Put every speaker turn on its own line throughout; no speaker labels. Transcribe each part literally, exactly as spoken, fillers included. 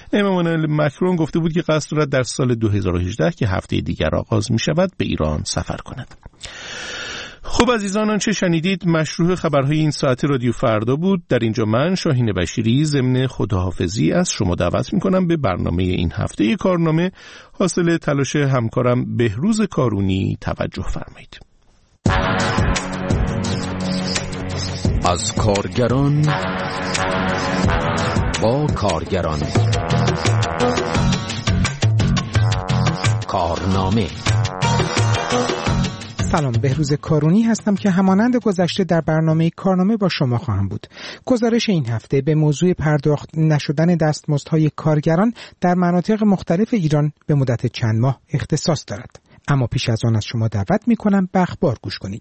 امانوئل مکرون گفته بود که قصد دارد در سال دو هزار و هجده که هفته دیگر آغاز می شود به ایران سفر کند. خب عزیزان، آنچه شنیدید مشروع خبرهای این ساعت رادیو فردا بود. در اینجا من شاهین بشیری ضمن خداحافظی از شما دعوت میکنم به برنامه این هفته کارنامه حاصل تلاش همکارم بهروز کارونی توجه فرمایید.
از کارگران با کارگران، کارنامه.
سلام، بهروز کارونی هستم که همانند گذشته در برنامه کارنامه با شما خواهم بود. گزارش این هفته به موضوع پرداخت نشدن دستمزدهای کارگران در مناطق مختلف ایران به مدت چند ماه اختصاص دارد. اما پیش از آن از شما دعوت می‌کنم به اخبار گوش کنید.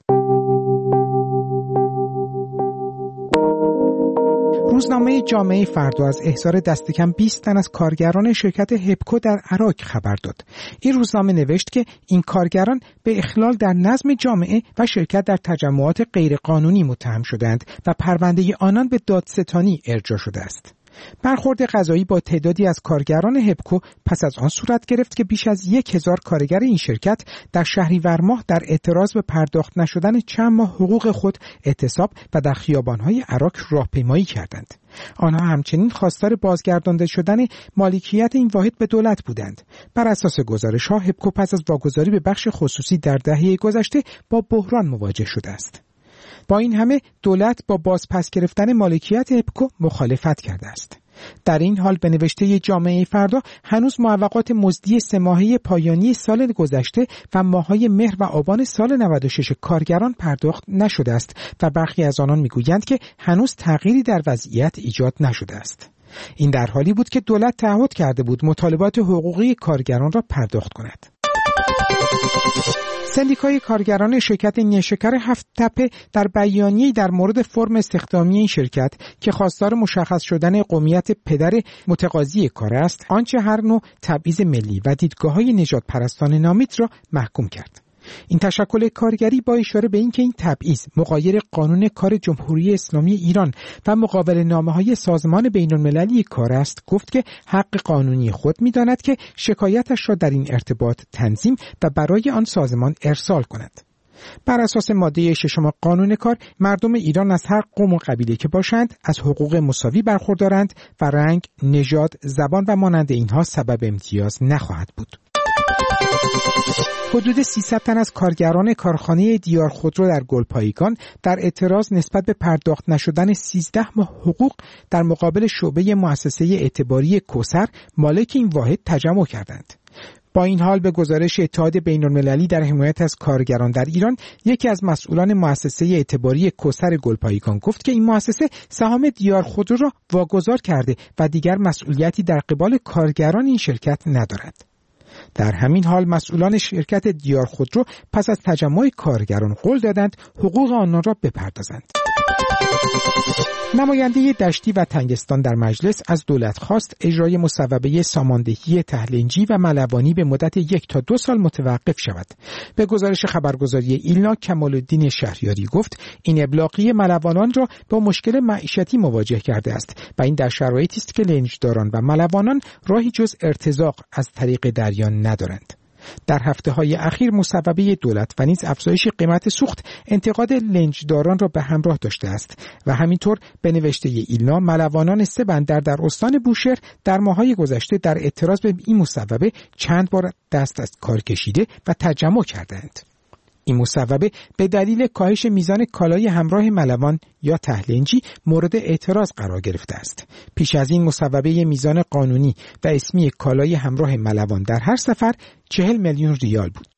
روزنامه جامعه فردا از احضار دست کم بیست تن از کارگران شرکت هپکو در عراق خبر داد. این روزنامه نوشت که این کارگران به اخلال در نظم جامعه و شرکت در تجمعات غیرقانونی متهم شدند و پرونده آنان به دادستانی ارجاع شده است. برخورد قضایی با تعدادی از کارگران هپکو پس از آن صورت گرفت که بیش از یک هزار کارگر این شرکت در شهریور ماه در اعتراض به پرداخت نشدن چند ماه حقوق خود اعتصاب و در خیابان‌های عراق راهپیمایی کردند. آنها همچنین خواستار بازگردانده شدن مالکیت این واحد به دولت بودند. بر اساس گزارش‌ها هپکو پس از واگذاری به بخش خصوصی در دهه گذشته با بحران مواجه شده است. با این همه دولت با بازپس گرفتن مالکیت هپکو مخالفت کرده است. در این حال به نوشته جامعه فردا هنوز معوقات مزدی سه ماهه پایانی سال گذشته و ماه‌های مهر و آبان سال نود و شش کارگران پرداخت نشده است و برخی از آنان میگویند که هنوز تغییری در وضعیت ایجاد نشده است. این در حالی بود که دولت تعهد کرده بود مطالبات حقوقی کارگران را پرداخت کند. سندیکای کارگران شرکت نیشکر هفت تپه در بیانیه‌ای در مورد فرم استخدامی این شرکت که خواستار مشخص شدن قومیت پدر متقاضی کار است، آنچه هر نوع تبعیض ملی و دیدگاه‌های نژاد پرستانه نامید را محکوم کرد. این تشکل کارگری با اشاره به اینکه این تبعیض مغایر قانون کار جمهوری اسلامی ایران و مقابل نامه‌های سازمان بین‌المللی کار است، گفت که حق قانونی خود می‌داند که شکایتش را در این ارتباط تنظیم و برای آن سازمان ارسال کند. بر اساس ماده ششم قانون کار، مردم ایران از هر قوم و قبیله که باشند از حقوق مساوی برخوردارند و رنگ، نژاد، زبان و مانند اینها سبب امتیاز نخواهد بود. حدود سیصد تن از کارگران کارخانه دیار خودرو در گلپایگان در اعتراض نسبت به پرداخت نشدن سیزده ماه حقوق در مقابل شعبه مؤسسه اعتباری کوثر مالک این واحد تجمع کردند. با این حال به گزارش اتحاد بین‌المللی در حمایت از کارگران در ایران، یکی از مسئولان مؤسسه اعتباری کوثر گلپایگان گفت که این مؤسسه سهام دیار خودرو را واگذار کرده و دیگر مسئولیتی در قبال کارگران این شرکت ندارد. در همین حال مسئولان شرکت دیار خودرو پس از تجمع کارگران قول دادند حقوق آنان را بپردازند. نماینده دشتی و تنگستان در مجلس از دولت خواست اجرای مصوبه ساماندهی تهلنجی و ملوانی به مدت یک تا دو سال متوقف شود. به گزارش خبرگزاری ایلنا، کمال‌الدین شهریاری گفت این ابلاغی ملوانان را با مشکل معیشتی مواجه کرده است و این در شرایطی است که لنجداران و ملوانان راهی جز ارتزاق از طریق دریا ندارند. در هفته‌های اخیر مصوبه دولت و نیز افزایش قیمت سوخت انتقاد لنجداران را به همراه داشته است و همینطور به نوشته ایلنا، ملوانان سه بندر در استان بوشهر در ماه‌های گذشته در اعتراض به این مصوبه چند بار دست از کار کشیده و تجمع کردند. این مصوبه به دلیل کاهش میزان کالای همراه ملوان یا تهلنجی مورد اعتراض قرار گرفته است. پیش از این مصوبه میزان قانونی و اسمی کالای همراه ملوان در هر سفر چهل میلیون ریال بود.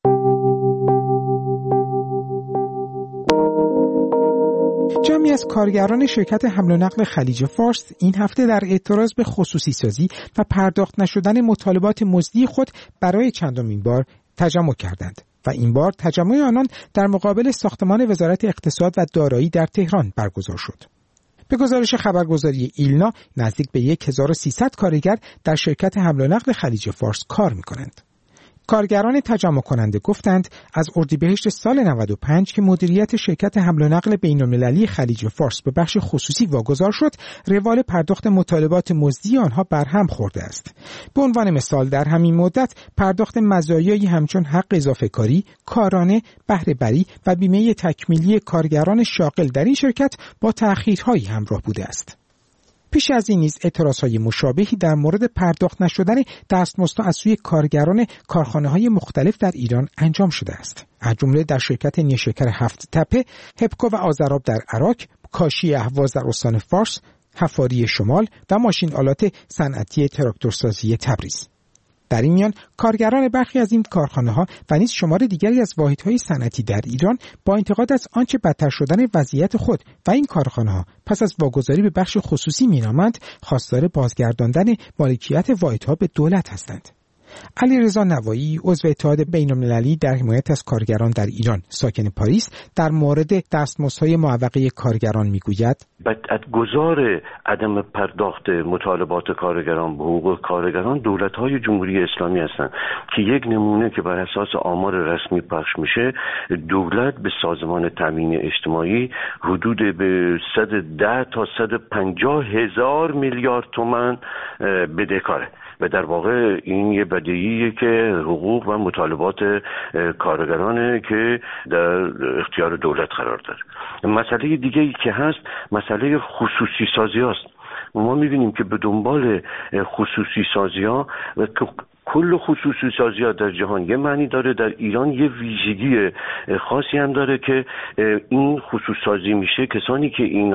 جمعی از کارگران شرکت حمل و نقل خلیج فارس این هفته در اعتراض به خصوصی سازی و پرداخت نشدن مطالبات مزدی خود برای چندمین بار تجمع کردند و این بار تجمع آنان در مقابل ساختمان وزارت اقتصاد و دارایی در تهران برگزار شد. به گزارش خبرگزاری ایلنا، نزدیک به هزار و سیصد کارگر در شرکت حمل و نقل خلیج فارس کار می‌کنند. کارگران تجمع کننده گفتند از اردیبهشت سال نود و پنج که مدیریت شرکت حمل و نقل بین‌المللی خلیج فارس به بخش خصوصی واگذار شد، روال پرداخت مطالبات مزدی آنها برهم خورده است. به عنوان مثال در همین مدت پرداخت مزایایی همچون حق اضافه کاری، کارانه، بهره بری و بیمه تکمیلی کارگران شاغل در این شرکت با تأخیرهایی همراه بوده است. پیش از این نیز اعتراضهای مشابهی در مورد پرداخت نشدن دستمزدها از سوی کارگران کارخانه‌های مختلف در ایران انجام شده است. از جمله در شرکت نیشکر هفت تپه، هپکو و آذرآب در عراق، کاشی اهواز در استان فارس، حفاری شمال و ماشین آلات صنعتی تراکتورسازی تبریز. در این میان کارگران برخی از این کارخانه‌ها و نیز شمار دیگری از واحدهای صنعتی در ایران با انتقاد از آنچه بدتر شدن وضعیت خود و این کارخانه‌ها پس از واگذاری به بخش خصوصی مینامند، خواستار بازگرداندن مالکیت واحدها به دولت هستند. علیرضا نوایی، عضو اتحاد بین‌المللی در حمایت از کارگران در ایران، ساکن پاریس، در مورد دستمزدهای معوقه کارگران میگوید:
بدعتگذار عدم پرداخت مطالبات کارگران به حقوق کارگران دولت‌های جمهوری اسلامی هستند که یک نمونه که بر اساس آمار رسمی پخش میشه، دولت به سازمان تامین اجتماعی حدود به صد و ده تا صد و پنجاه هزار میلیارد تومان بدهکاره و در واقع این یه بدیهیه که حقوق و مطالبات کارگرانه که در اختیار دولت قرار داره. مسئله دیگه ای که هست مسئله خصوصی سازی هست. ما می‌بینیم که به دنبال خصوصی سازی ها و کل خصوصی سازی ها در جهان یه معنی داره، در ایران یه ویژگی خاصی هم داره که این خصوصی سازی میشه کسانی که این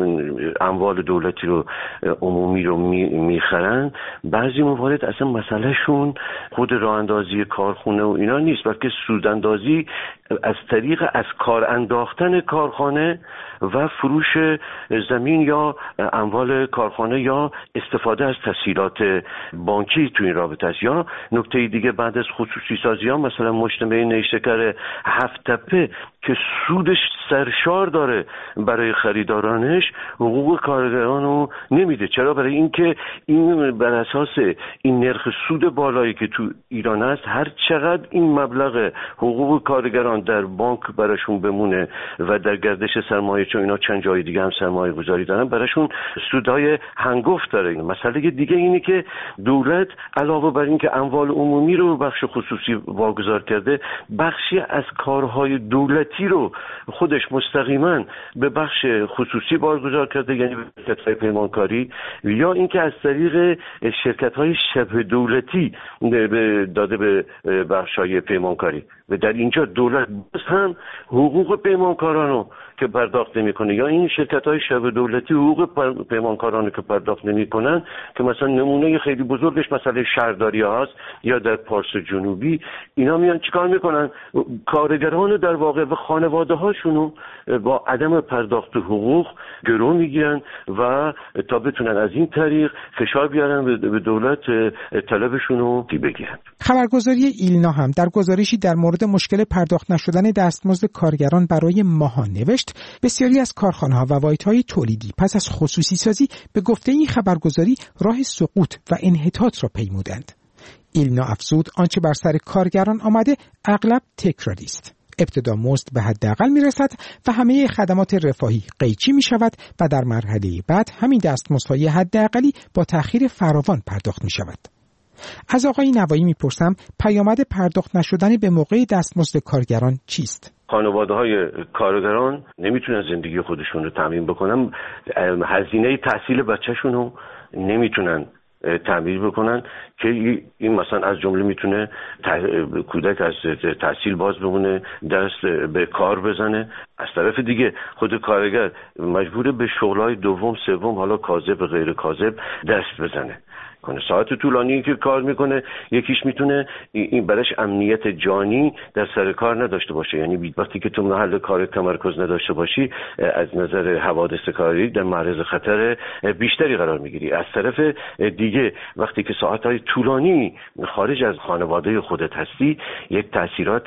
اموال دولتی رو عمومی رو میخرن، بعضی موارد اصلا مسئله شون خود راه اندازی کارخونه و اینا نیست، بلکه سوداندازی از طریق از کار انداختن کارخانه و فروش زمین یا اموال کارخانه یا استفاده از تسهیلات بانکی تو این رابطه است. یا نکته دیگه بعد از خصوصی سازی ها مثلا مجتمع نیشکر هفت تپه که سودش سرشار داره برای خریدارانش، حقوق کارگران رو نمیده. چرا؟ برای اینکه این بر اساس این نرخ سود بالایی که تو ایران است، هر چقدر این مبلغ حقوق کارگران در بانک براشون بمونه و در گردش سرمایه، چون اینا چند جای دیگه هم سرمایه گذاری دارن، براشون سودهای هنگفت داره. مسئله دیگه اینه که دولت علاوه بر این که اموال عمومی رو بخش خصوصی واگذار کرده، بخشی از کارهای دولتی رو خودش مستقیما به بخش خصوصی واگذار کرده، یعنی به شرکت‌های پیمانکاری، یا اینکه از طریق شرکت‌های شبه دولتی داده به بخش‌های پیمانکاری و در اینجا دولت هم حقوق پیمانکاران رو که پرداخت نمی‌کنه، یا این شرکت‌های شبه دولتی حقوق پیمانکاران که پرداخت نمی‌کنن، که مثلا نمونه خیلی بزرگش مسئله شهرداری هاست یا در پارس جنوبی. اینا میان چیکار میکنن؟ کارگران در واقع و خانواده هاشونو با عدم پرداخت حقوق گرو میگیرن و تا بتونن از این طریق فشار بیارن به دولت طلبشونو بگیرن.
خبرگزاری ایلنا هم در گزارشی در مورد مشکل پرداخت نشدن دستمزد کارگران برای ماهان نوشت: بسیاری از کارخانه‌ها و واحدهای تولیدی پس از خصوصی سازی به گفته این خبرگزاری راه سقوط و انحطاط را پیمودند. ایلنا افزود آنچه بر سر کارگران آمده اغلب تکراری است. ابتدا مزد به حداقل میرسد و همه خدمات رفاهی قیچی می شود و در مرحله بعد همین دستمزدهای حداقلی با تأخیر فراوان پرداخت می شود. از آقای نوایی میپرسم پیامد پرداخت نشدن به موقع دستمزد کارگران چیست؟
خانواده‌های کارگران نمیتونن زندگی خودشون رو تامین بکنن، هزینه تحصیل بچه‌شون رو نمیتونن تعمیر بکنن که این مثلا از جمله میتونه کودک از تحصیل باز بمونه، دست به کار بزنه. از طرف دیگه خود کارگر مجبوره به شغلای دوم سوم، حالا کاذب و غیر کاذب، دست بزنه کنه. ساعت طولانی که کار میکنه، یکیش میتونه این برش امنیت جانی در سر کار نداشته باشه، یعنی وقتی که تو محل کار تمرکز نداشته باشی از نظر حوادث کاری در معرض خطر بیشتری قرار میگیری. از طرف دیگه وقتی که ساعتهای طولانی خارج از خانواده خودت هستی، یک تأثیرات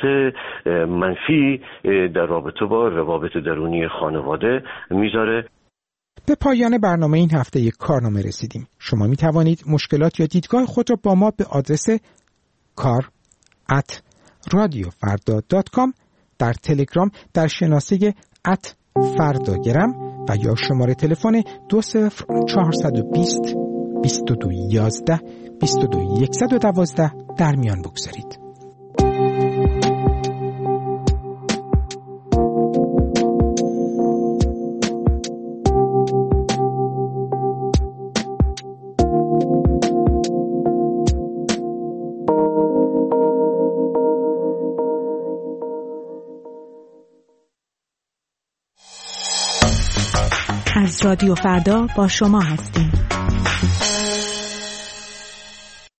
منفی در رابطه با روابط درونی خانواده میذاره.
به پایان برنامه این هفته یک کارنامه رسیدیم. شما می توانید مشکلات یا دیدگاه خود را با ما به آدرس کار ات رادیو فردا دات کام، در تلگرام در شناسه ات فرداگرم و یا شماره تلفن دو صفر چهارصد و بیست بیست و دو یازده بیست و دو یکصد و دوازده در میان بگذارید.
از رادیو فردا با شما هستیم.